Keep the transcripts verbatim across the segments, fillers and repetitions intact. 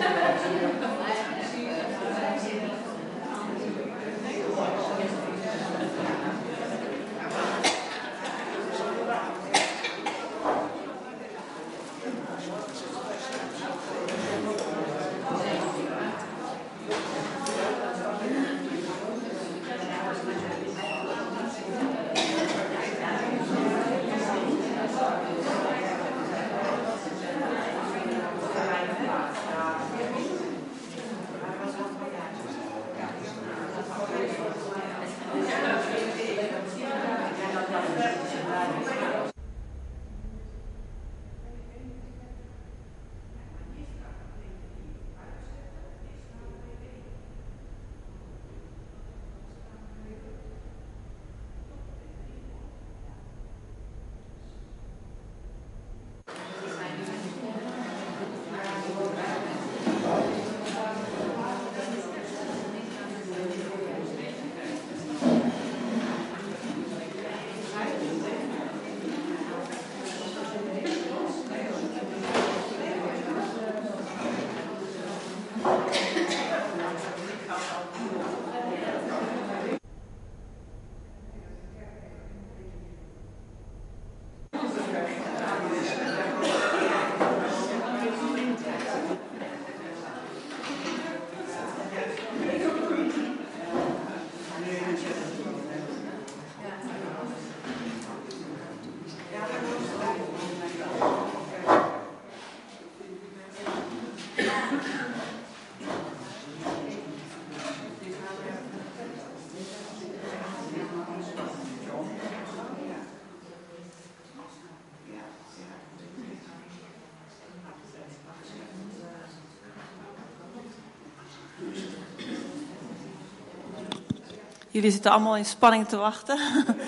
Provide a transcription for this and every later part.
Jullie zitten allemaal in spanning te wachten.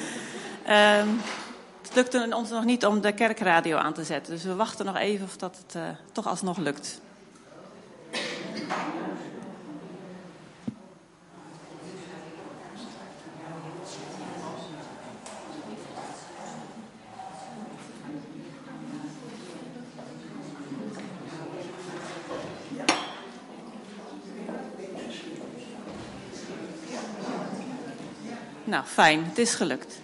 um, het lukte ons nog niet om de kerkradio aan te zetten. Dus we wachten nog even of dat het uh, toch alsnog lukt. Nou, fijn. Het is gelukt.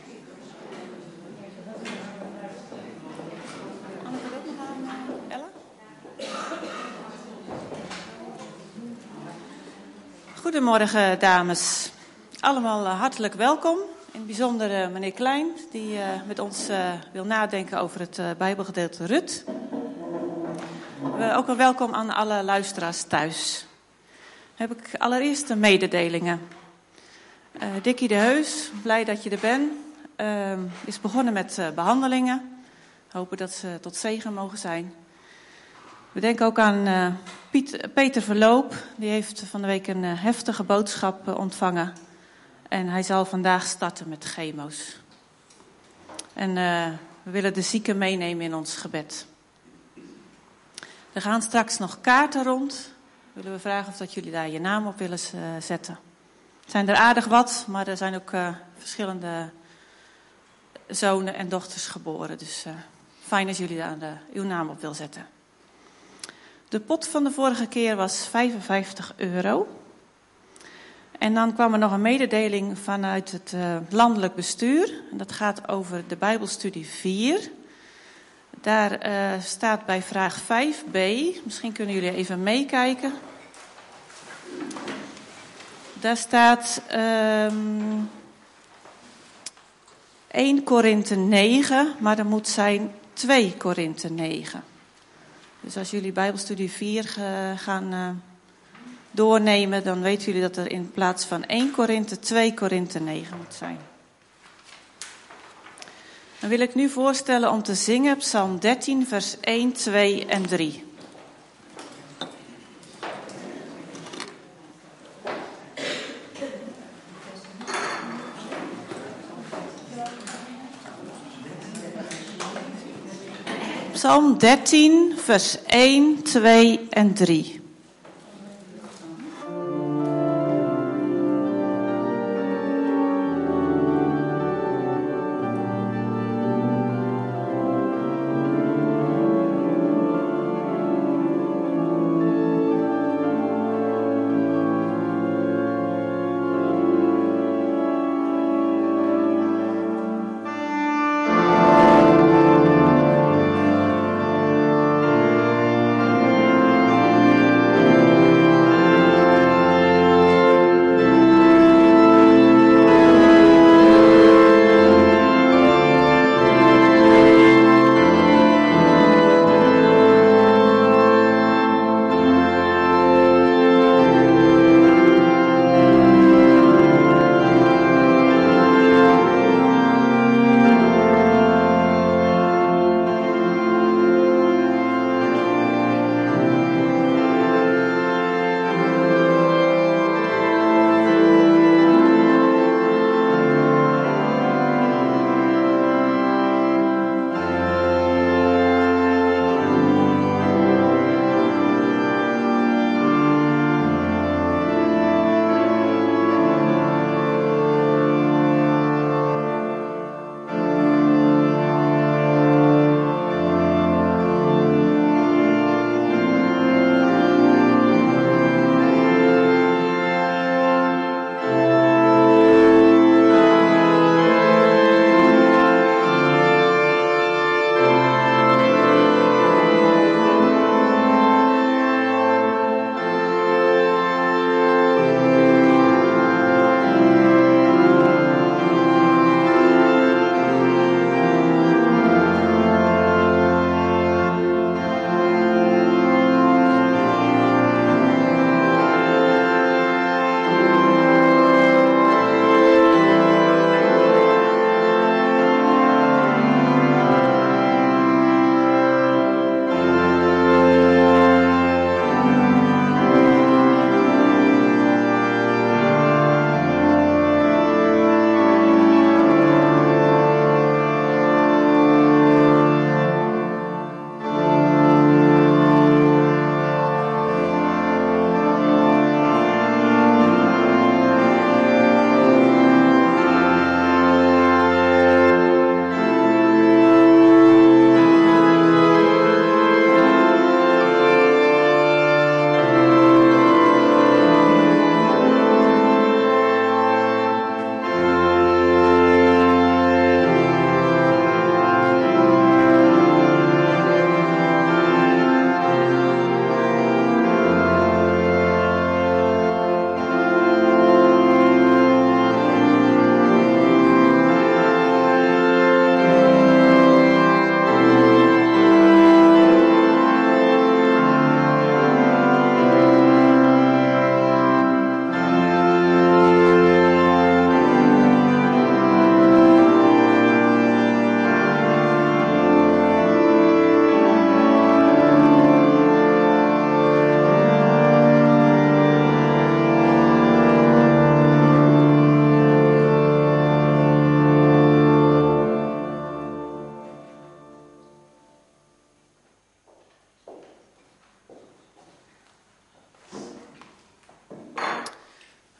Goedemorgen, dames. Allemaal hartelijk welkom. In het bijzonder uh, meneer Klein, die uh, met ons uh, wil nadenken over het uh, Bijbelgedeelte Rut. Uh, ook een welkom aan alle luisteraars thuis. Dan heb ik allereerst de mededelingen. Uh, Dikkie de Heus, blij dat je er bent, uh, is begonnen met uh, behandelingen. Hopen dat ze tot zegen mogen zijn. We denken ook aan uh, Piet, Peter Verloop. Die heeft van de week een uh, heftige boodschap uh, ontvangen. En hij zal vandaag starten met chemo's. En uh, we willen de zieken meenemen in ons gebed. Er gaan straks nog kaarten rond. Willen we vragen of dat jullie daar je naam op willen uh, zetten. Er zijn er aardig wat, maar er zijn ook uh, verschillende zonen en dochters geboren. Dus uh, fijn als jullie daar de, uw naam op willen zetten. De pot van de vorige keer was vijfenvijftig euro. En dan kwam er nog een mededeling vanuit het uh, landelijk bestuur. En dat gaat over de Bijbelstudie vier. Daar uh, staat bij vraag vijf b, misschien kunnen jullie even meekijken. Daar staat um, één Korinthe negen, maar er moet zijn twee Korinthe negen. Dus als jullie Bijbelstudie vier uh, gaan uh, doornemen, dan weten jullie dat er in plaats van één Korinthe twee Korinthe negen moet zijn. Dan wil ik nu voorstellen om te zingen Psalm dertien, vers één, twee en drie. Psalm dertien, vers één, twee en drie.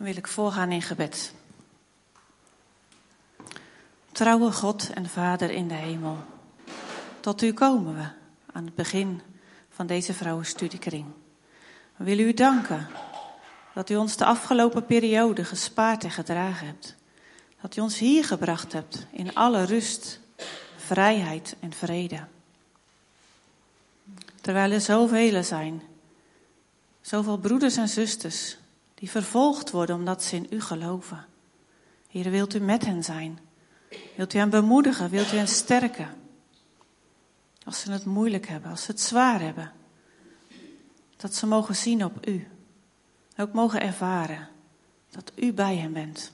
Dan wil ik voorgaan in gebed. Trouwe God en Vader in de hemel, tot u komen we aan het begin van deze vrouwenstudiekring. We willen u danken dat u ons de afgelopen periode gespaard en gedragen hebt. Dat u ons hier gebracht hebt in alle rust, vrijheid en vrede. Terwijl er zoveel zijn, zoveel broeders en zusters die vervolgd worden omdat ze in u geloven. Heer, wilt u met hen zijn? Wilt u hen bemoedigen? Wilt u hen sterken? Als ze het moeilijk hebben, als ze het zwaar hebben. Dat ze mogen zien op u. En ook mogen ervaren dat u bij hen bent.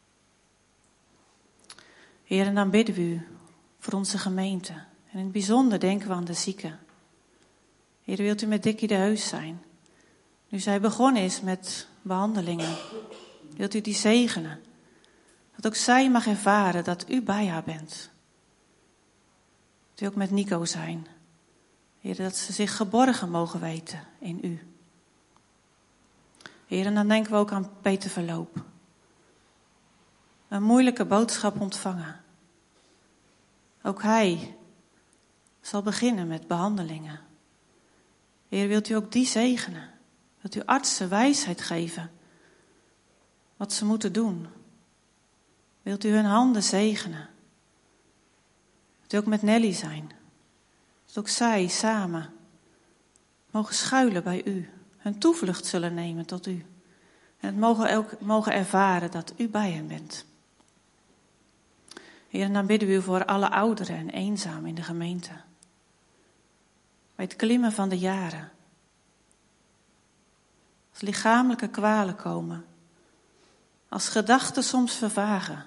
Heer, en dan bidden we u voor onze gemeente. En in het bijzonder denken we aan de zieken. Heer, wilt u met Dikkie de Heus zijn? Nu zij begonnen is met behandelingen. Wilt u die zegenen? Dat ook zij mag ervaren dat u bij haar bent. Wilt u ook met Nico zijn? Heer, dat ze zich geborgen mogen weten in u. Heer, en dan denken we ook aan Peter Verloop. Een moeilijke boodschap ontvangen. Ook hij zal beginnen met behandelingen. Heer, wilt u ook die zegenen? Wilt u artsen wijsheid geven wat ze moeten doen? Wilt u hun handen zegenen? Wilt u ook met Nelly zijn? Dat ook zij samen mogen schuilen bij u. Hun toevlucht zullen nemen tot u. En het mogen ook mogen ervaren dat u bij hen bent. Heer, en dan bidden we u voor alle ouderen en eenzamen in de gemeente. Bij het klimmen van de jaren. Als lichamelijke kwalen komen. Als gedachten soms vervagen.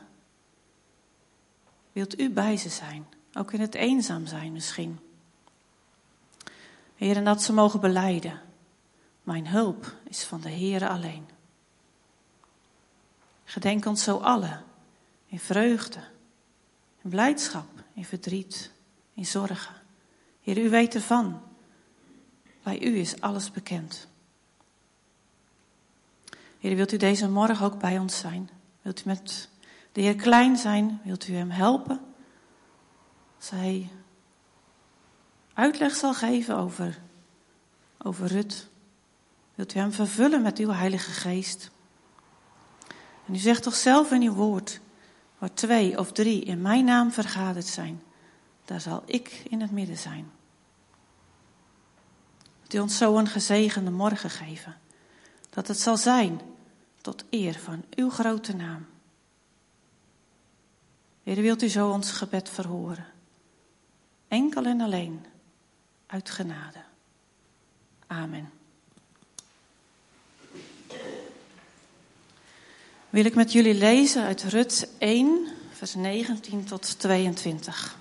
Wilt u bij ze zijn? Ook in het eenzaam zijn misschien. Heer, en dat ze mogen belijden. Mijn hulp is van de Heere alleen. Gedenk ons zo allen. In vreugde. In blijdschap. In verdriet. In zorgen. Heer, u weet ervan. Bij u is alles bekend. Heer, wilt u deze morgen ook bij ons zijn? Wilt u met de Heer Klein zijn? Wilt u hem helpen? Als hij uitleg zal geven over, over Rut. Wilt u hem vervullen met uw Heilige Geest? En u zegt toch zelf in uw woord, waar twee of drie in mijn naam vergaderd zijn, daar zal ik in het midden zijn. Wilt u ons zo een gezegende morgen geven, dat het zal zijn tot eer van uw grote naam. Heer, wilt u zo ons gebed verhoren, enkel en alleen uit genade. Amen. Wil ik met jullie lezen uit Rut één, vers negentien tot tweeëntwintig.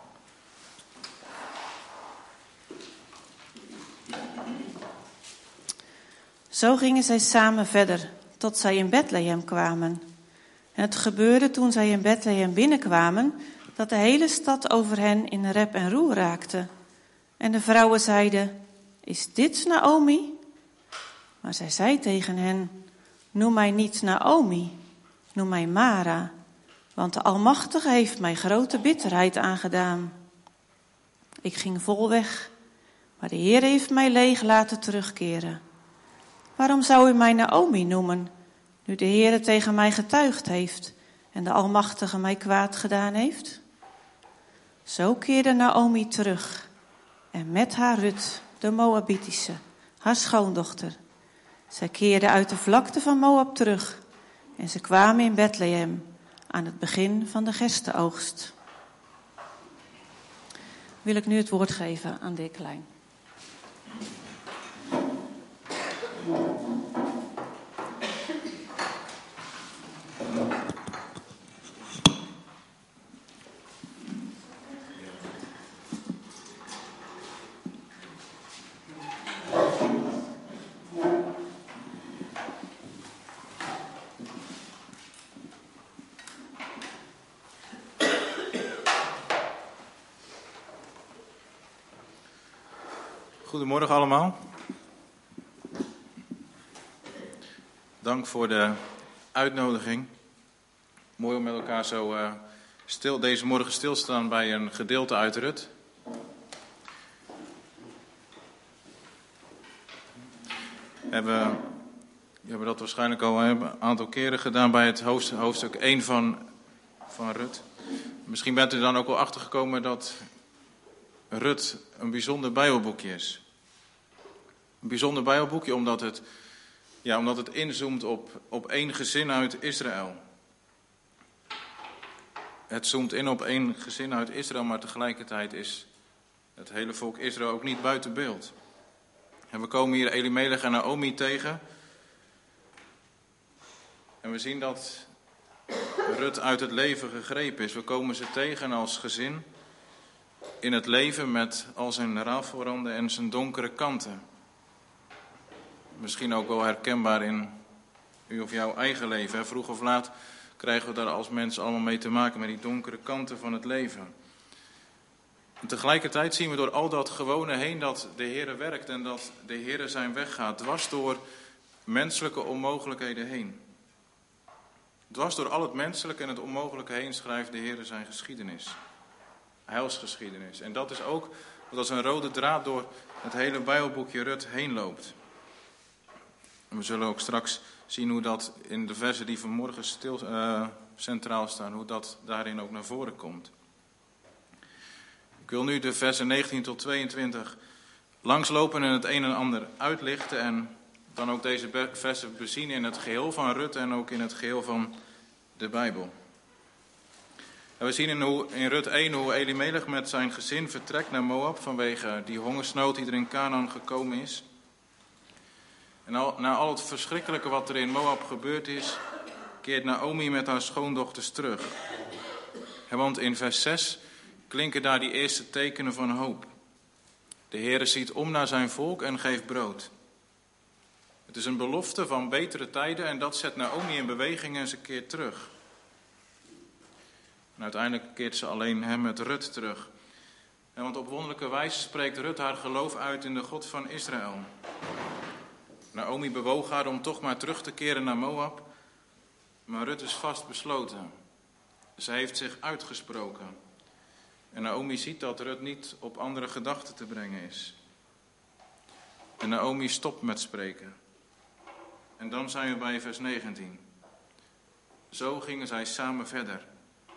Zo gingen zij samen verder, tot zij in Bethlehem kwamen. En het gebeurde toen zij in Bethlehem binnenkwamen, dat de hele stad over hen in rep en roer raakte. En de vrouwen zeiden, is dit Naomi? Maar zij zei tegen hen, noem mij niet Naomi, noem mij Mara, want de Almachtige heeft mij grote bitterheid aangedaan. Ik ging vol weg, maar de Heer heeft mij leeg laten terugkeren. Waarom zou u mij Naomi noemen, nu de Heer tegen mij getuigd heeft en de Almachtige mij kwaad gedaan heeft? Zo keerde Naomi terug en met haar Rut, de Moabitische, haar schoondochter. Zij keerden uit de vlakte van Moab terug en ze kwamen in Bethlehem aan het begin van de gerstenoogst. Wil ik nu het woord geven aan de heer Klein. Goedemorgen allemaal. Dank voor de uitnodiging. Mooi om met elkaar zo uh, stil, deze morgen stil te staan bij een gedeelte uit Rut. We hebben, we hebben dat waarschijnlijk al een aantal keren gedaan bij het hoofdstuk, hoofdstuk één van, van Rut. Misschien bent u dan ook wel achtergekomen dat Rut een bijzonder Bijbelboekje is. Een bijzonder Bijbelboekje omdat het, ja, omdat het inzoomt op, op één gezin uit Israël. Het zoomt in op één gezin uit Israël, maar tegelijkertijd is het hele volk Israël ook niet buiten beeld. En we komen hier Elimelech en Naomi tegen. En we zien dat Rut uit het leven gegrepen is. We komen ze tegen als gezin in het leven met al zijn rafelranden en zijn donkere kanten. Misschien ook wel herkenbaar in u of jouw eigen leven. Hè? Vroeg of laat krijgen we daar als mensen allemaal mee te maken met die donkere kanten van het leven. En tegelijkertijd zien we door al dat gewone heen dat de Heere werkt en dat de Heere zijn weg gaat. Dwars door menselijke onmogelijkheden heen. Dwars door al het menselijke en het onmogelijke heen schrijft de Heere zijn geschiedenis. Heilsgeschiedenis. En dat is ook wat als een rode draad door het hele Bijbelboekje Rut heen loopt. En we zullen ook straks zien hoe dat in de versen die vanmorgen stil, uh, centraal staan, hoe dat daarin ook naar voren komt. Ik wil nu de versen negentien tot tweeëntwintig langslopen en het een en ander uitlichten en dan ook deze versen bezien in het geheel van Rut en ook in het geheel van de Bijbel. En we zien in, hoe, in Rut één hoe Elimelech met zijn gezin vertrekt naar Moab vanwege die hongersnood die er in Canaan gekomen is. En al, na al het verschrikkelijke wat er in Moab gebeurd is, keert Naomi met haar schoondochters terug. En want in vers zes klinken daar die eerste tekenen van hoop. De Heere ziet om naar zijn volk en geeft brood. Het is een belofte van betere tijden en dat zet Naomi in beweging en ze keert terug. En uiteindelijk keert ze alleen hem met Rut terug. En want op wonderlijke wijze spreekt Rut haar geloof uit in de God van Israël. Naomi bewoog haar om toch maar terug te keren naar Moab. Maar Rut is vastbesloten. Zij heeft zich uitgesproken. En Naomi ziet dat Rut niet op andere gedachten te brengen is. En Naomi stopt met spreken. En dan zijn we bij vers negentien. Zo gingen zij samen verder.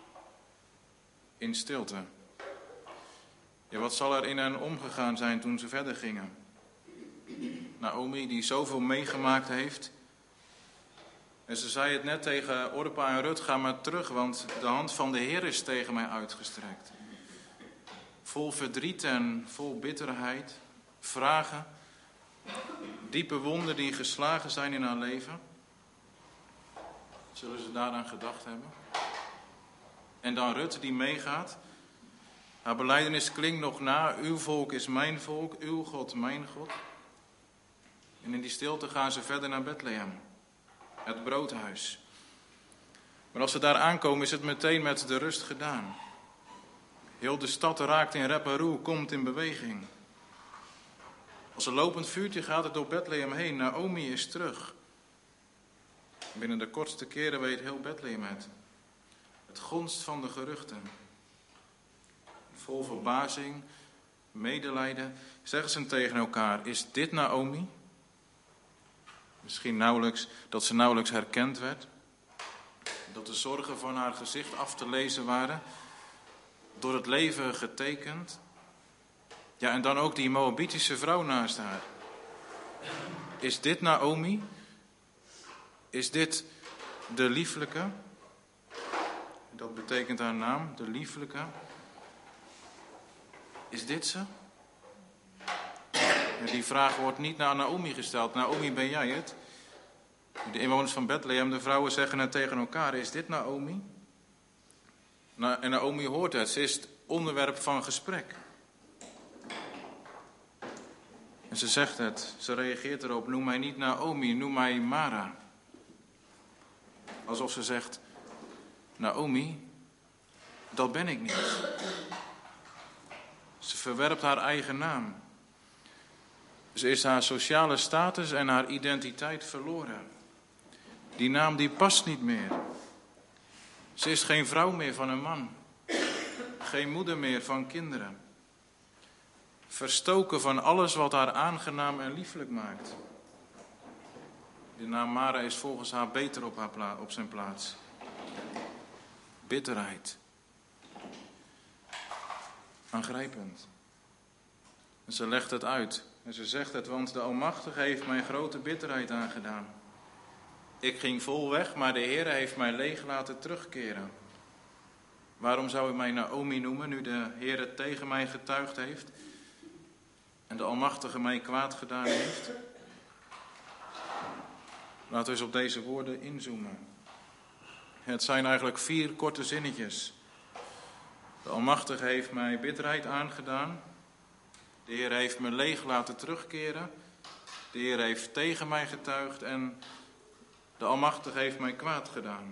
In stilte. Ja, wat zal er in hen omgegaan zijn toen ze verder gingen? Naomi, die zoveel meegemaakt heeft. En ze zei het net tegen Orpa en Rut, ga maar terug, want de hand van de Heer is tegen mij uitgestrekt. Vol verdriet en vol bitterheid, vragen, diepe wonden die geslagen zijn in haar leven. Zullen ze daaraan gedacht hebben? En dan Rut die meegaat. Haar belijdenis klinkt nog na, uw volk is mijn volk, uw God mijn God. En in die stilte gaan ze verder naar Bethlehem, het broodhuis. Maar als ze daar aankomen is het meteen met de rust gedaan. Heel de stad raakt in rep en roer, komt in beweging. Als een lopend vuurtje gaat het door Bethlehem heen, Naomi is terug. Binnen de kortste keren weet heel Bethlehem het. Het gonst van de geruchten. Vol verbazing, medelijden, zeggen ze tegen elkaar, is dit Naomi? Misschien nauwelijks, dat ze nauwelijks herkend werd. Dat de zorgen van haar gezicht af te lezen waren. Door het leven getekend. Ja, en dan ook die Moabitische vrouw naast haar. Is dit Naomi? Is dit de lieflijke? Dat betekent haar naam, de lieflijke. Is dit ze? En die vraag wordt niet naar Naomi gesteld. Naomi, ben jij het? De inwoners van Bethlehem, de vrouwen zeggen het tegen elkaar. Is dit Naomi? En Naomi hoort het. Ze is het onderwerp van gesprek. En ze zegt het. Ze reageert erop. Noem mij niet Naomi, noem mij Mara. Alsof ze zegt, Naomi, dat ben ik niet. Ze verwerpt haar eigen naam. Ze is haar sociale status en haar identiteit verloren. Die naam die past niet meer. Ze is geen vrouw meer van een man. Geen moeder meer van kinderen. Verstoken van alles wat haar aangenaam en lieflijk maakt. De naam Mara is volgens haar beter op, haar pla- op zijn plaats. Bitterheid. Aangrijpend. En ze legt het uit. En ze zegt het, want de Almachtige heeft mij grote bitterheid aangedaan. Ik ging vol weg, maar de Heer heeft mij leeg laten terugkeren. Waarom zou ik mij Naomi noemen, nu de Heer het tegen mij getuigd heeft en de Almachtige mij kwaad gedaan heeft? Laten we eens op deze woorden inzoomen. Het zijn eigenlijk vier korte zinnetjes. De Almachtige heeft mij bitterheid aangedaan. De Heer heeft me leeg laten terugkeren. De Heer heeft tegen mij getuigd en de Almachtige heeft mij kwaad gedaan.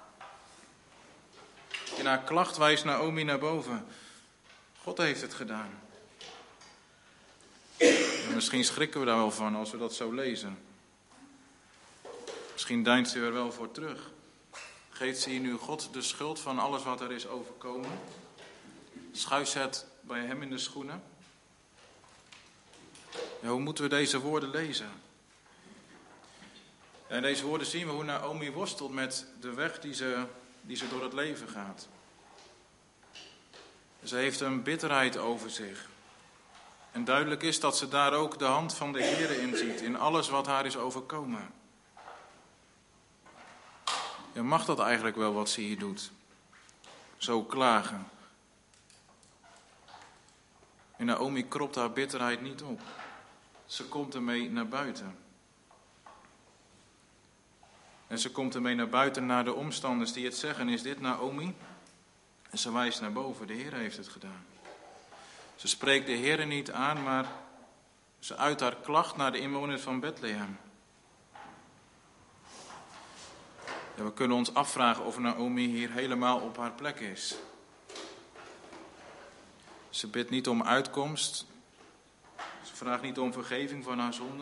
In haar klacht wijst Naomi naar boven. God heeft het gedaan. En misschien schrikken we daar wel van als we dat zo lezen. Misschien deinst u er wel voor terug. Geeft ze hier nu God de schuld van alles wat er is overkomen? Schuift ze het bij hem in de schoenen? Ja, hoe moeten we deze woorden lezen? En in deze woorden zien we hoe Naomi worstelt met de weg die ze, die ze door het leven gaat. Ze heeft een bitterheid over zich. En duidelijk is dat ze daar ook de hand van de Heer in ziet, in alles wat haar is overkomen. Ja, mag dat eigenlijk wel wat ze hier doet? Zo klagen. En Naomi kropt haar bitterheid niet op. Ze komt ermee naar buiten. En ze komt ermee naar buiten naar de omstanders die het zeggen. Is dit Naomi? En ze wijst naar boven. De Heer heeft het gedaan. Ze spreekt de Heer niet aan, maar ze uit haar klacht naar de inwoners van Bethlehem. Ja, we kunnen ons afvragen of Naomi hier helemaal op haar plek is. Ze bidt niet om uitkomst. Ze vraagt niet om vergeving van haar zonde.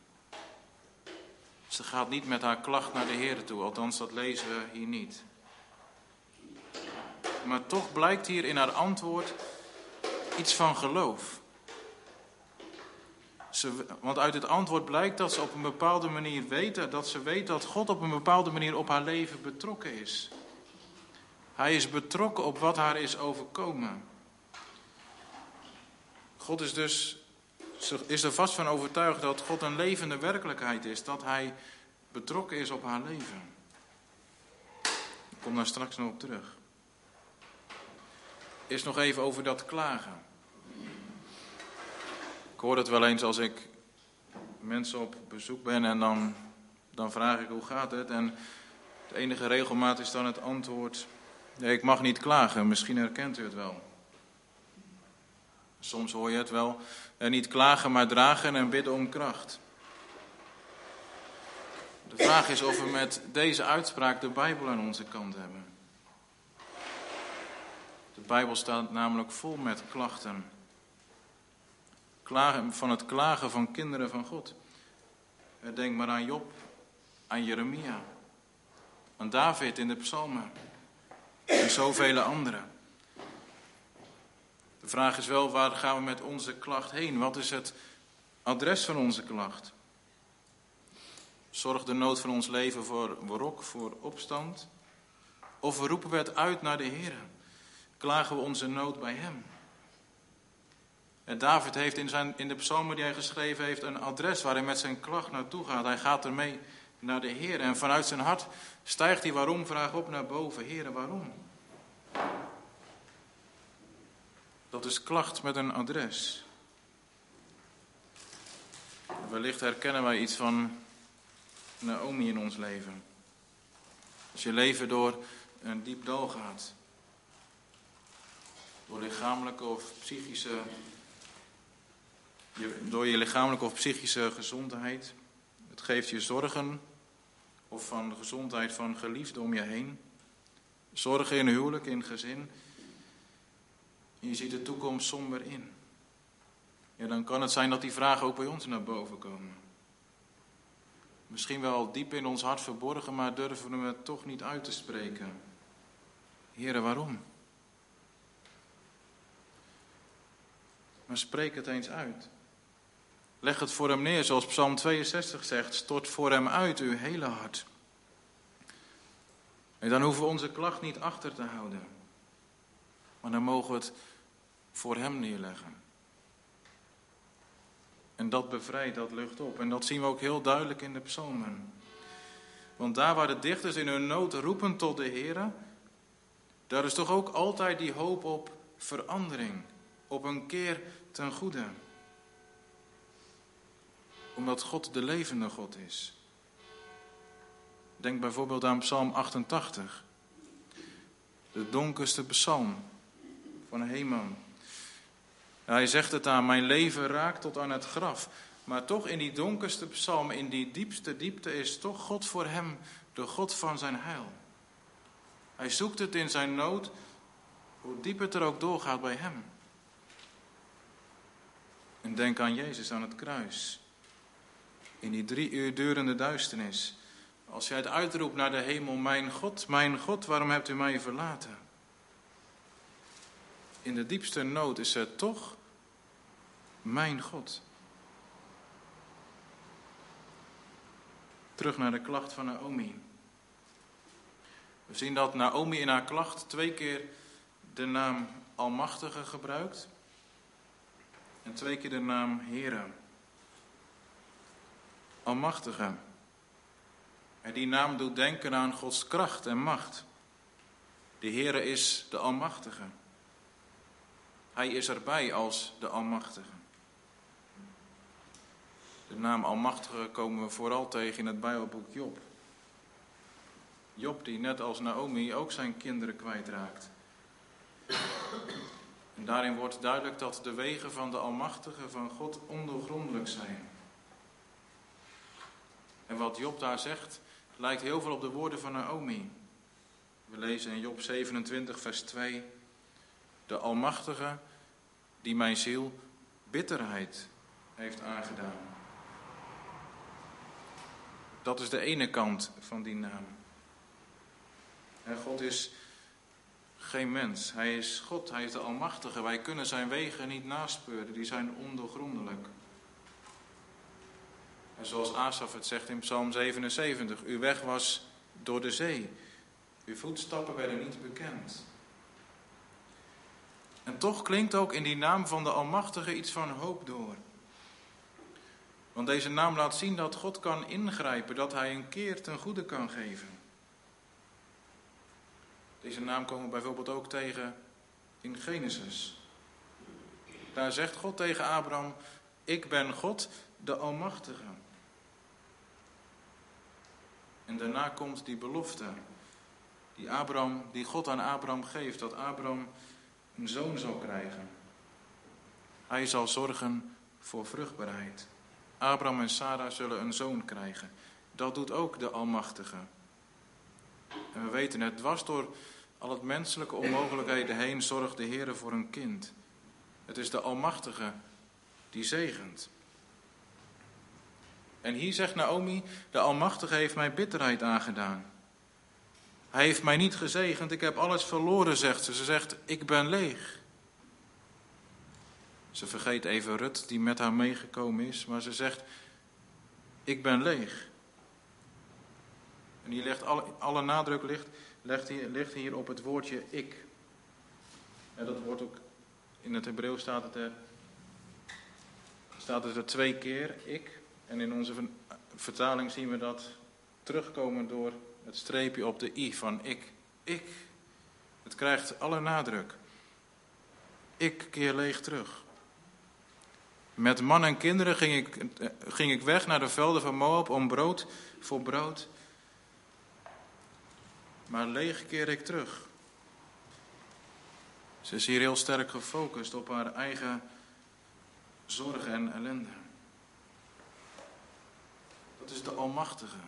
Ze gaat niet met haar klacht naar de Heer toe, althans dat lezen we hier niet. Maar toch blijkt hier in haar antwoord iets van geloof. Ze, want uit het antwoord blijkt dat ze op een bepaalde manier weet, dat ze weet dat God op een bepaalde manier op haar leven betrokken is. Hij is betrokken op wat haar is overkomen. God is dus, ze is er vast van overtuigd dat God een levende werkelijkheid is, dat hij betrokken is op haar leven. Ik kom daar straks nog op terug. Eerst nog even over dat klagen. Ik hoor het wel eens als ik mensen op bezoek ben en dan, dan vraag ik hoe gaat het. En de enige regelmaat is dan het antwoord, nee, ik mag niet klagen, misschien herkent u het wel. Soms hoor je het wel, en niet klagen maar dragen en bidden om kracht. De vraag is of we met deze uitspraak de Bijbel aan onze kant hebben. De Bijbel staat namelijk vol met klachten. Klagen, van het klagen van kinderen van God. Denk maar aan Job, aan Jeremia, aan David in de psalmen en zoveel anderen. De vraag is wel, waar gaan we met onze klacht heen? Wat is het adres van onze klacht? Zorgt de nood van ons leven voor wrok, voor opstand? Of roepen we het uit naar de Heer? Klagen we onze nood bij hem? En David heeft in, zijn, in de psalmen die hij geschreven heeft een adres waar hij met zijn klacht naartoe gaat. Hij gaat ermee naar de Heer en vanuit zijn hart stijgt die waarom-vraag op naar boven. Heer, waarom? Dat is klacht met een adres. Wellicht herkennen wij iets van Naomi in ons leven. Als je leven door een diep dal gaat. Door lichamelijke of psychische... Door je lichamelijke of psychische gezondheid. Het geeft je zorgen. Of van de gezondheid van geliefden om je heen. Zorgen in huwelijk, in gezin. En je ziet de toekomst somber in. Ja, dan kan het zijn dat die vragen ook bij ons naar boven komen. Misschien wel diep in ons hart verborgen, maar durven we het toch niet uit te spreken. Heere, waarom? Maar spreek het eens uit. Leg het voor hem neer, zoals Psalm tweeënzestig zegt. Stort voor hem uit uw hele hart. En dan hoeven we onze klacht niet achter te houden. Maar dan mogen we het voor hem neerleggen. En dat bevrijdt, dat lucht op. En dat zien we ook heel duidelijk in de psalmen. Want daar waar de dichters in hun nood roepen tot de Heere, daar is toch ook altijd die hoop op verandering. Op een keer ten goede. Omdat God de levende God is. Denk bijvoorbeeld aan Psalm achtentachtig. De donkerste psalm van Heman. Hij zegt het aan, mijn leven raakt tot aan het graf. Maar toch in die donkerste psalm, in die diepste diepte, is toch God voor hem de God van zijn heil. Hij zoekt het in zijn nood, hoe diep het er ook doorgaat bij hem. En denk aan Jezus aan het kruis. In die drie uur durende duisternis. Als jij het uitroept naar de hemel, mijn God, mijn God, waarom hebt u mij verlaten? In de diepste nood is het toch mijn God. Terug naar de klacht van Naomi. We zien dat Naomi in haar klacht twee keer de naam Almachtige gebruikt. En twee keer de naam Heere. Almachtige. En die naam doet denken aan Gods kracht en macht. De Heere is de Almachtige. Hij is erbij als de Almachtige. De naam Almachtige komen we vooral tegen in het Bijbelboek Job. Job die net als Naomi ook zijn kinderen kwijtraakt. En daarin wordt duidelijk dat de wegen van de Almachtige van God ondoorgrondelijk zijn. En wat Job daar zegt, lijkt heel veel op de woorden van Naomi. We lezen in Job zevenentwintig vers twee. De Almachtige die mijn ziel bitterheid heeft aangedaan. Dat is de ene kant van die naam. En God is geen mens. Hij is God, hij is de Almachtige. Wij kunnen zijn wegen niet naspeuren, die zijn ondoorgrondelijk. En zoals Asaf het zegt in Psalm zevenenzeventig, uw weg was door de zee. Uw voetstappen werden niet bekend. En toch klinkt ook in die naam van de Almachtige iets van hoop door. Want deze naam laat zien dat God kan ingrijpen, dat hij een keer ten goede kan geven. Deze naam komen we bijvoorbeeld ook tegen in Genesis. Daar zegt God tegen Abraham, ik ben God, de Almachtige. En daarna komt die belofte die, Abraham, die God aan Abraham geeft, dat Abraham een zoon zal krijgen. Hij zal zorgen voor vruchtbaarheid. Abraham en Sarah zullen een zoon krijgen. Dat doet ook de Almachtige. En we weten het, dwars door al het menselijke onmogelijkheden heen zorgt de Heer voor een kind. Het is de Almachtige die zegent. En hier zegt Naomi, de Almachtige heeft mij bitterheid aangedaan. Hij heeft mij niet gezegend, ik heb alles verloren, zegt ze. Ze zegt, ik ben leeg. Ze vergeet even Rut, die met haar meegekomen is, maar ze zegt, ik ben leeg. En hier ligt alle, alle nadruk ligt, ligt, hier, ligt hier op het woordje ik. En dat wordt ook, in het Hebreeuws staat het er, staat het er twee keer, ik. En in onze vertaling zien we dat terugkomen door het streepje op de i van ik. Ik. Het krijgt alle nadruk. Ik keer leeg terug. Met man en kinderen ging ik, ging ik weg naar de velden van Moab om brood voor brood. Maar leeg keer ik terug. Ze is hier heel sterk gefocust op haar eigen zorgen en ellende. Dat is de Almachtige.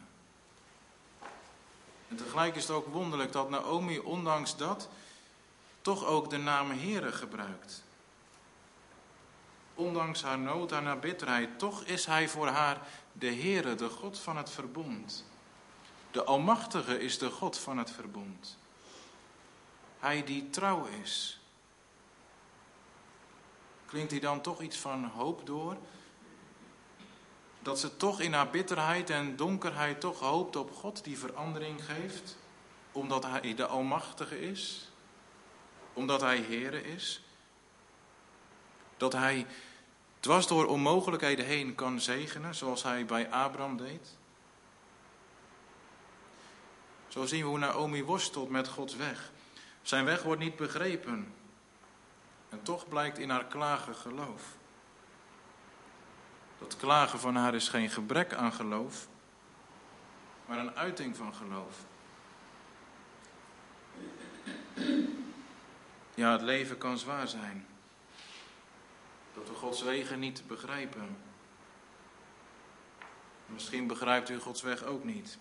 En tegelijk is het ook wonderlijk dat Naomi ondanks dat toch ook de naam Heere gebruikt. ondanks haar nood en haar bitterheid, toch is hij voor haar de Heere, de God van het verbond. De Almachtige is de God van het verbond. Hij die trouw is. Klinkt hij dan toch iets van hoop door? Dat ze toch in haar bitterheid en donkerheid toch hoopt op God die verandering geeft? Omdat hij de Almachtige is? Omdat hij Heere is? Dat hij dwars door onmogelijkheden heen kan zegenen, zoals hij bij Abraham deed? Zo zien we hoe Naomi worstelt met Gods weg. Zijn weg wordt niet begrepen. En toch blijkt in haar klagen geloof. Dat klagen van haar is geen gebrek aan geloof, maar een uiting van geloof. Ja, het leven kan zwaar zijn. Dat we Gods wegen niet begrijpen. Misschien begrijpt u Gods weg ook niet.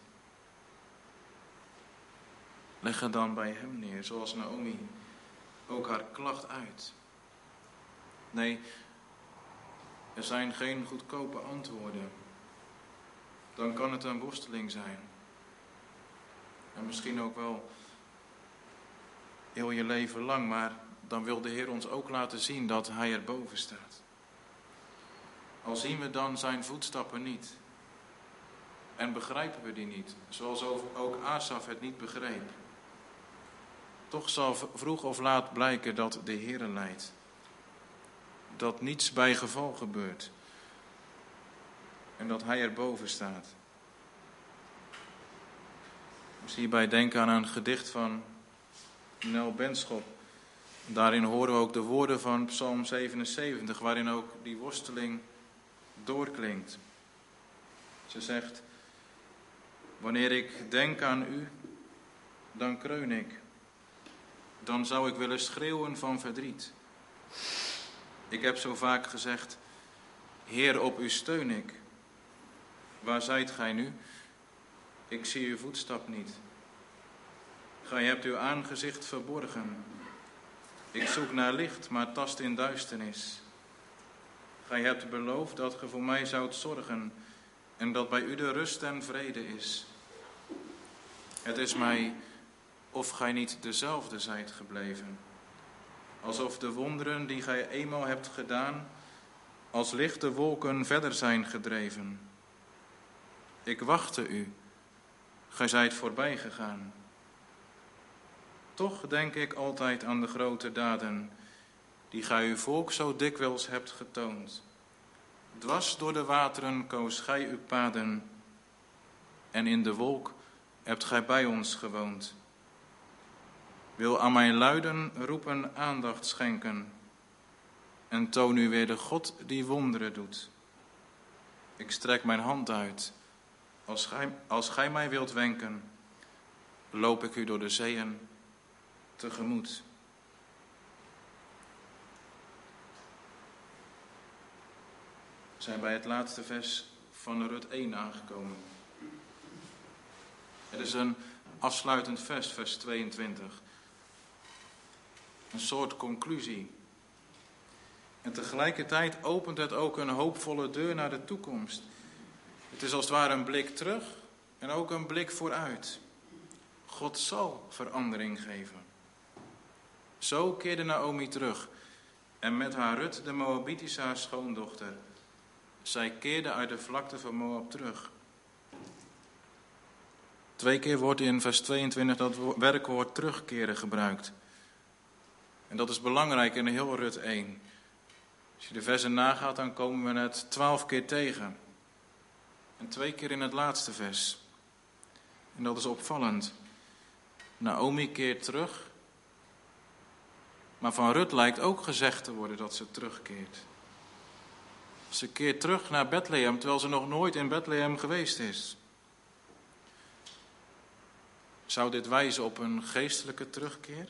Leg het dan bij hem neer, zoals Naomi ook haar klacht uit. Nee, er zijn geen goedkope antwoorden. Dan kan het een worsteling zijn. En misschien ook wel heel je leven lang, maar dan wil de Heer ons ook laten zien dat hij erboven staat. Al zien we dan zijn voetstappen niet. En begrijpen we die niet, zoals ook Asaf het niet begreep. Toch zal vroeg of laat blijken dat de Heer leidt. Dat niets bij geval gebeurt. En dat hij erboven staat. Ik moest hierbij denken aan een gedicht van Nel Benschop. Daarin horen we ook de woorden van Psalm zevenenzeventig, waarin ook die worsteling doorklinkt. Ze zegt: wanneer ik denk aan u, dan kreun ik. Dan zou ik willen schreeuwen van verdriet. Ik heb zo vaak gezegd: Heer, op u steun ik. Waar zijt gij nu? Ik zie uw voetstap niet. Gij hebt uw aangezicht verborgen. Ik zoek naar licht, maar tast in duisternis. Gij hebt beloofd dat ge voor mij zoudt zorgen en dat bij u de rust en vrede is. Het is mij of gij niet dezelfde zijt gebleven. Alsof de wonderen die gij eenmaal hebt gedaan als lichte wolken verder zijn gedreven. Ik wachtte u, gij zijt voorbij gegaan. Toch denk ik altijd aan de grote daden die gij uw volk zo dikwijls hebt getoond. Dwars door de wateren koos gij uw paden en in de wolk hebt gij bij ons gewoond. Wil aan mijn luiden roepen aandacht schenken en toon u weer de God die wonderen doet. Ik strek mijn hand uit, als gij, als gij mij wilt wenken, loop ik u door de zeeën tegemoet. We zijn bij het laatste vers van Rut één aangekomen. Het is een afsluitend vers, vers tweeëntwintig. Een soort conclusie. En tegelijkertijd opent het ook een hoopvolle deur naar de toekomst. Het is als het ware een blik terug en ook een blik vooruit. God zal verandering geven. Zo keerde Naomi terug en met haar Rut, de Moabitische, haar schoondochter. Zij keerde uit de vlakte van Moab terug. Twee keer wordt in vers tweeëntwintig dat werkwoord terugkeren gebruikt. En dat is belangrijk in heel Rut één. Als je de versen nagaat, dan komen we het twaalf keer tegen. En twee keer in het laatste vers. En dat is opvallend. Naomi keert terug. Maar van Rut lijkt ook gezegd te worden dat ze terugkeert. Ze keert terug naar Bethlehem, terwijl ze nog nooit in Bethlehem geweest is. Zou dit wijzen op een geestelijke terugkeer?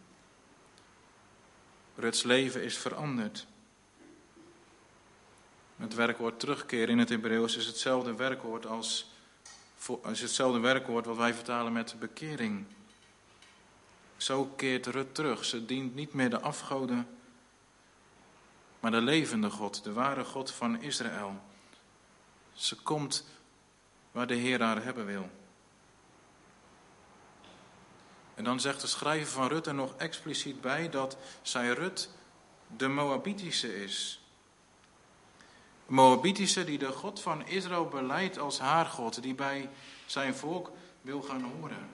Ruts leven is veranderd. Het werkwoord terugkeer in het Hebreeuws is hetzelfde werkwoord als is hetzelfde werkwoord wat wij vertalen met bekering. Zo keert Rut terug. Ze dient niet meer de afgoden, maar de levende God, de ware God van Israël. Ze komt waar de Heer haar hebben wil. En dan zegt de schrijver van Rut er nog expliciet bij dat zij Rut de Moabitische is. De Moabitische die de God van Israël belijdt als haar God, die bij zijn volk wil gaan horen.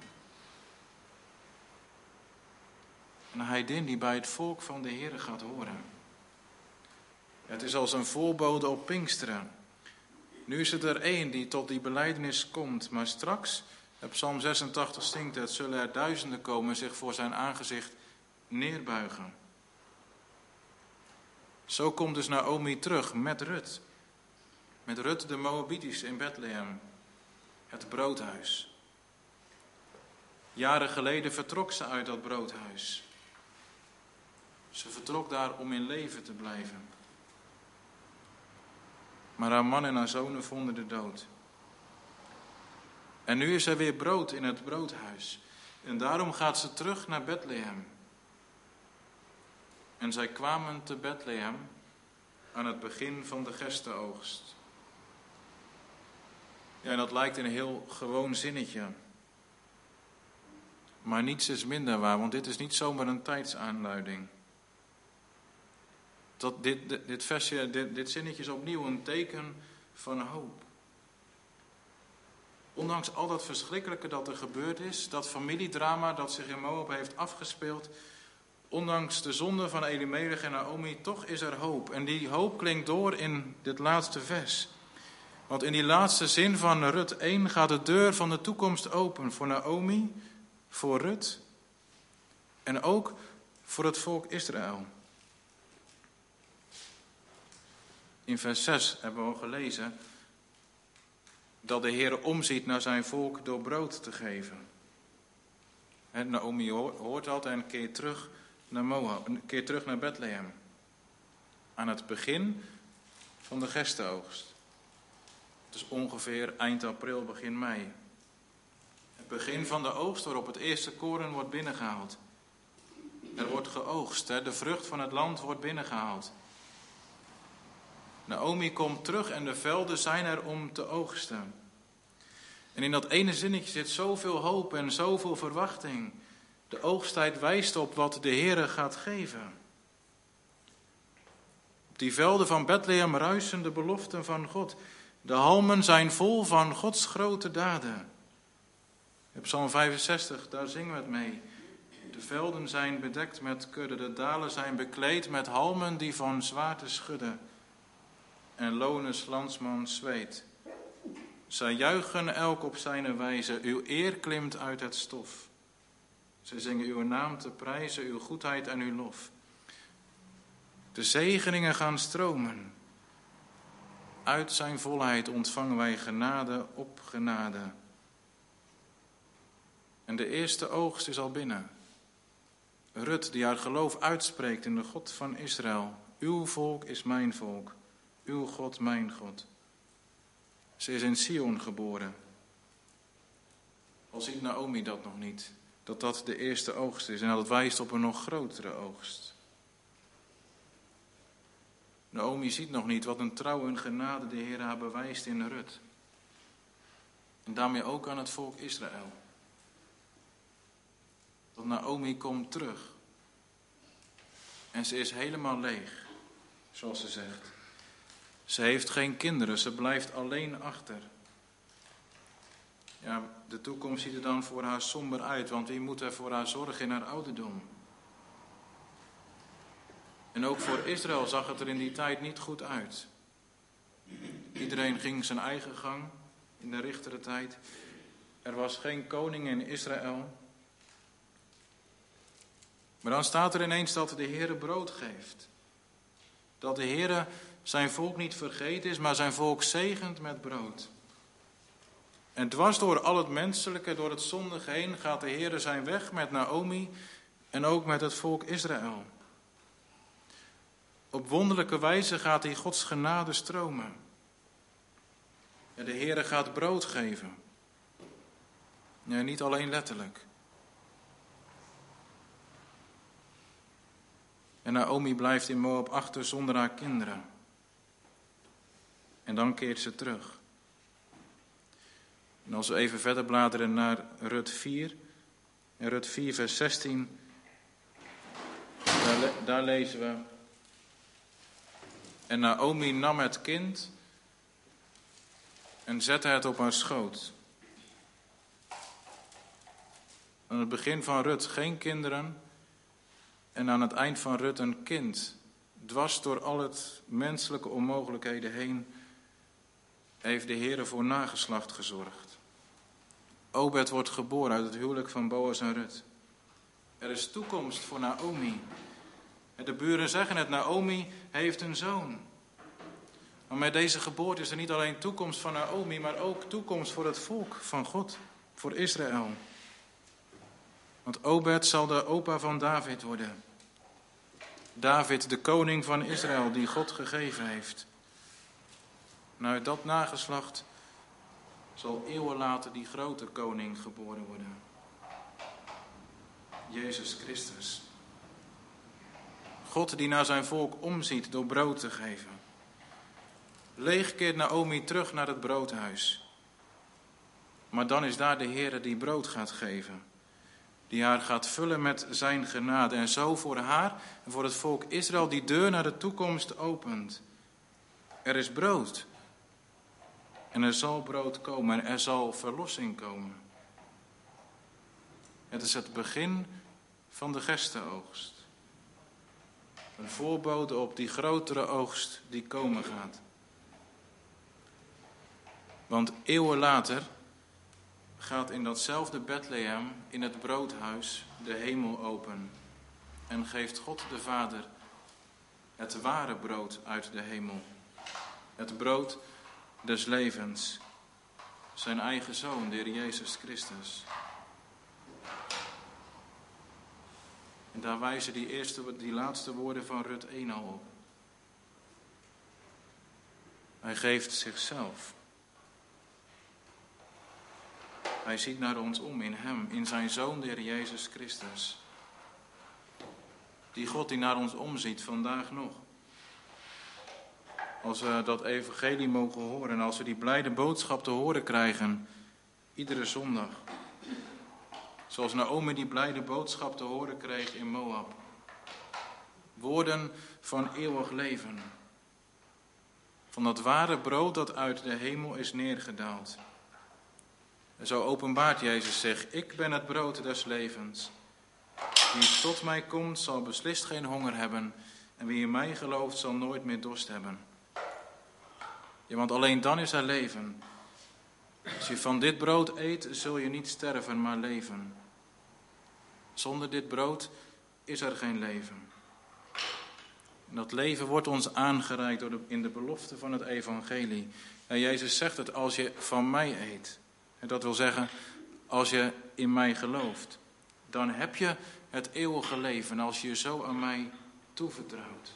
Een heidin die bij het volk van de Heer gaat horen. Het is als een voorbode op Pinksteren. Nu is het er één die tot die belijdenis komt, maar straks, Psalm zesentachtig zingt het, zullen er duizenden komen zich voor zijn aangezicht neerbuigen. Zo komt dus Naomi terug met Rut. Met Rut de Moabitische in Bethlehem, het broodhuis. Jaren geleden vertrok ze uit dat broodhuis. Ze vertrok daar om in leven te blijven. Maar haar man en haar zonen vonden de dood. En nu is er weer brood in het broodhuis. En daarom gaat ze terug naar Bethlehem. En zij kwamen te Bethlehem aan het begin van de gerstenoogst. Ja, en dat lijkt een heel gewoon zinnetje. Maar niets is minder waar, want dit is niet zomaar een tijdsaanduiding. Dat dit, dit, dit versje, dit, dit zinnetje is opnieuw een teken van hoop. Ondanks al dat verschrikkelijke dat er gebeurd is, dat familiedrama dat zich in Moab heeft afgespeeld, ondanks de zonde van Elimelech en Naomi, toch is er hoop. En die hoop klinkt door in dit laatste vers. Want in die laatste zin van Rut één gaat de deur van de toekomst open voor Naomi, voor Rut en ook voor het volk Israël. In vers zes hebben we al gelezen dat de Heer omziet naar zijn volk door brood te geven. En Naomi hoort dat en keert terug naar Moab, keert terug naar Bethlehem. Aan het begin van de gerstenoogst. Dus ongeveer eind april, begin mei. Het begin van de oogst waarop het eerste koren wordt binnengehaald. Er wordt geoogst, hè? De vrucht van het land wordt binnengehaald. Naomi komt terug en de velden zijn er om te oogsten. En in dat ene zinnetje zit zoveel hoop en zoveel verwachting. De oogsttijd wijst op wat de Heere gaat geven. Op die velden van Bethlehem ruisen de beloften van God. De halmen zijn vol van Gods grote daden. In Psalm vijfenzestig, daar zingen we het mee. De velden zijn bedekt met kudde, de dalen zijn bekleed met halmen die van zwaarte schudden. En Lones landsman zweet. Zij juichen elk op zijn wijze, uw eer klimt uit het stof. Zij zingen uw naam te prijzen, uw goedheid en uw lof. De zegeningen gaan stromen. Uit zijn volheid ontvangen wij genade op genade. En de eerste oogst is al binnen. Rut die haar geloof uitspreekt in de God van Israël. Uw volk is mijn volk. Uw God, mijn God. Ze is in Sion geboren. Al ziet Naomi dat nog niet. Dat dat de eerste oogst is en dat het wijst op een nog grotere oogst. Naomi ziet nog niet wat een trouw en genade de Heer haar bewijst in Rut. En daarmee ook aan het volk Israël. Dat Naomi komt terug. En ze is helemaal leeg, zoals ze zegt. Ze heeft geen kinderen, ze blijft alleen achter. Ja, de toekomst ziet er dan voor haar somber uit, want wie moet er voor haar zorgen in haar ouderdom? En ook voor Israël zag het er in die tijd niet goed uit. Iedereen ging zijn eigen gang in de richtere tijd. Er was geen koning in Israël. Maar dan staat er ineens dat de Heere brood geeft. Dat de Heere zijn volk niet vergeten is, maar zijn volk zegent met brood. En dwars door al het menselijke, door het zondige heen, gaat de Heere zijn weg met Naomi en ook met het volk Israël. Op wonderlijke wijze gaat hij Gods genade stromen. En de Heere gaat brood geven. Ja, niet alleen letterlijk. En Naomi blijft in Moab achter zonder haar kinderen. En dan keert ze terug. En als we even verder bladeren naar Rut vier. In Rut vier vers zestien. Daar, le- daar lezen we. En Naomi nam het kind en zette het op haar schoot. Aan het begin van Rut geen kinderen en aan het eind van Rut een kind. Dwars door al het menselijke onmogelijkheden heen heeft de Heere voor nageslacht gezorgd. Obed wordt geboren uit het huwelijk van Boas en Rut. Er is toekomst voor Naomi. De buren zeggen het, Naomi heeft een zoon. Maar met deze geboorte is er niet alleen toekomst van Naomi, maar ook toekomst voor het volk van God, voor Israël. Want Obed zal de opa van David worden. David, de koning van Israël, die God gegeven heeft. En uit dat nageslacht zal eeuwen later die grote koning geboren worden. Jezus Christus. God die naar zijn volk omziet door brood te geven. Leeg keert Naomi terug naar het broodhuis. Maar dan is daar de Heere die brood gaat geven. Die haar gaat vullen met zijn genade. En zo voor haar en voor het volk Israël die deur naar de toekomst opent. Er is brood. En er zal brood komen. En er zal verlossing komen. Het is het begin van de gerstenoogst. Een voorbode op die grotere oogst die komen gaat. Want eeuwen later gaat in datzelfde Bethlehem, in het broodhuis, de hemel open. En geeft God de Vader het ware brood uit de hemel. Het brood des levens. Zijn eigen Zoon, de Heer Jezus Christus. En daar wijzen die, eerste, die laatste woorden van Rut één al op. Hij geeft zichzelf. Hij ziet naar ons om in hem, in zijn Zoon, de Heer Jezus Christus. Die God die naar ons omziet vandaag nog. Als we dat evangelie mogen horen en als we die blijde boodschap te horen krijgen, iedere zondag. Zoals Naomi die blijde boodschap te horen kreeg in Moab. Woorden van eeuwig leven. Van dat ware brood dat uit de hemel is neergedaald. En zo openbaart Jezus zich, ik ben het brood des levens. Wie tot mij komt zal beslist geen honger hebben. En wie in mij gelooft zal nooit meer dorst hebben. Ja, want alleen dan is er leven. Als je van dit brood eet, zul je niet sterven, maar leven. Zonder dit brood is er geen leven. En dat leven wordt ons aangereikt door de, in de belofte van het evangelie. En Jezus zegt het, als je van mij eet. En dat wil zeggen, als je in mij gelooft. Dan heb je het eeuwige leven als je je zo aan mij toevertrouwt.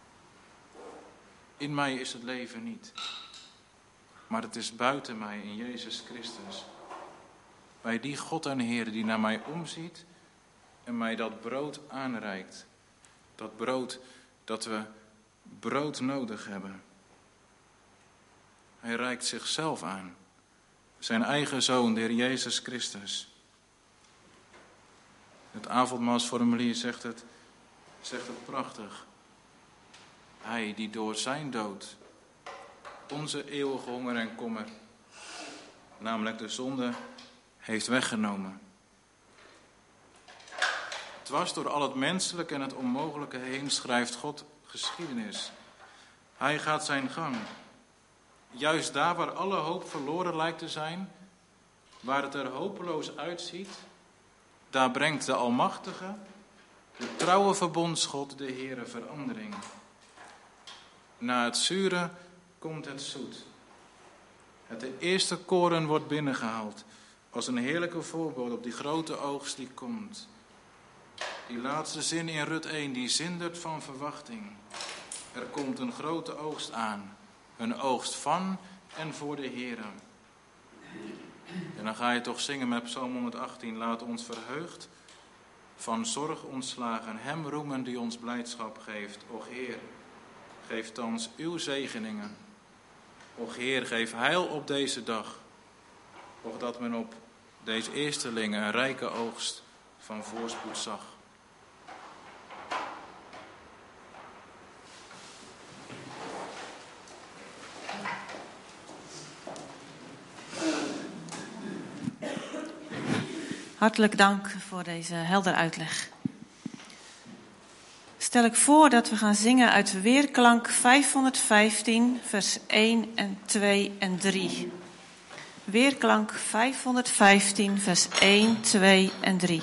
In mij is het leven niet. Maar het is buiten mij in Jezus Christus. Bij die God en Heer die naar mij omziet en mij dat brood aanreikt. Dat brood dat we brood nodig hebben. Hij reikt zichzelf aan. Zijn eigen Zoon, de Heer Jezus Christus. Het avondmaalsformulier zegt het, zegt het prachtig. Hij die door zijn dood onze eeuwige honger en kommer, namelijk de zonde, heeft weggenomen. Dwars door al het menselijke en het onmogelijke heen schrijft God geschiedenis. Hij gaat zijn gang. Juist daar waar alle hoop verloren lijkt te zijn, waar het er hopeloos uitziet, daar brengt de Almachtige, de trouwe verbondsgod, de Heere, verandering. Na het zure komt het zoet. Het eerste koren wordt binnengehaald als een heerlijke voorbeeld op die grote oogst die komt. Die laatste zin in Rut één, die zindert van verwachting. Er komt een grote oogst aan. Een oogst van en voor de Heere. En dan ga je toch zingen met Psalm honderdachttien. Laat ons verheugd van zorg ontslagen, hem roemen die ons blijdschap geeft. Och Heer, geef thans uw zegeningen. Och Heer, geef heil op deze dag. Och dat men op deze eerstelingen een rijke oogst van voorspoed zag. Hartelijk dank voor deze helder uitleg. Stel ik voor dat we gaan zingen uit Weerklank vijfhonderdvijftien, vers één en twee en drie. Weerklank vijfhonderdvijftien, vers één, twee en drie.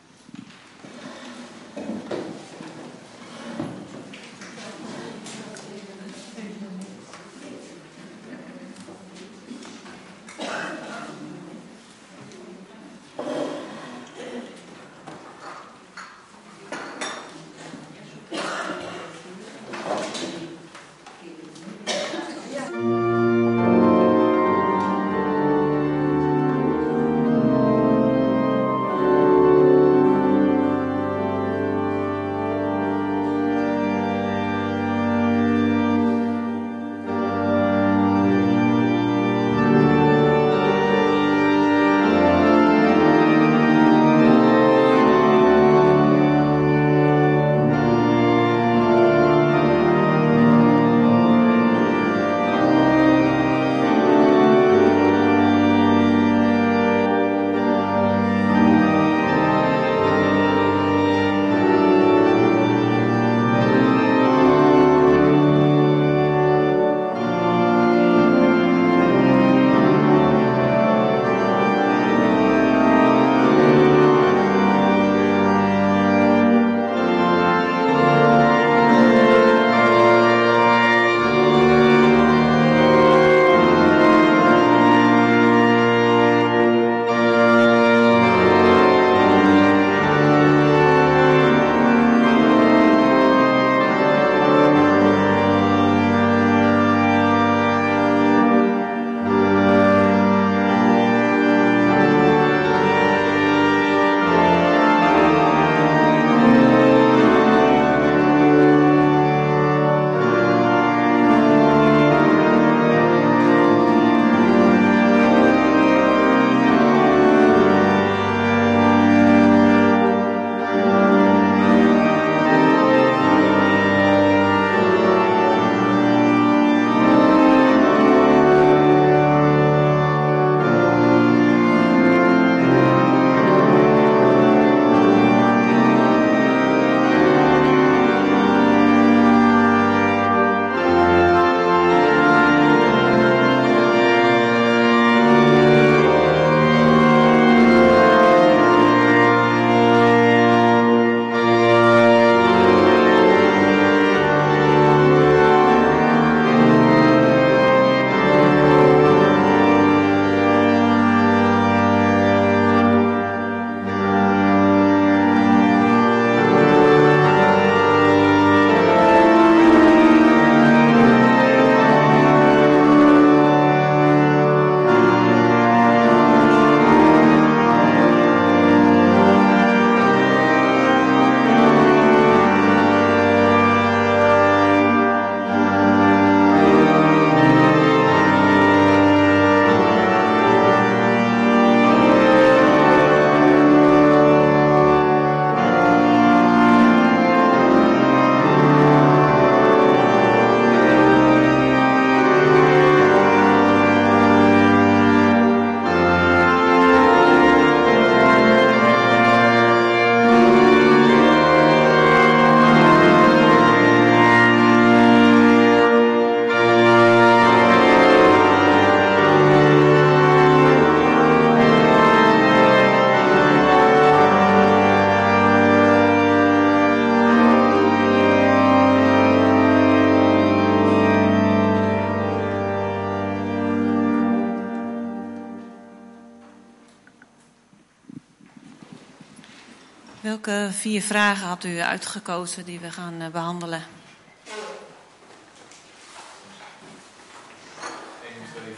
Welke vier vragen had u uitgekozen die we gaan uh, behandelen?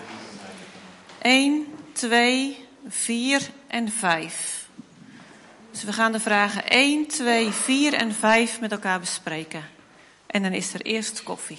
Eén, twee, vier en vijf. Dus we gaan de vragen één, twee, vier en vijf met elkaar bespreken. En dan is er eerst koffie.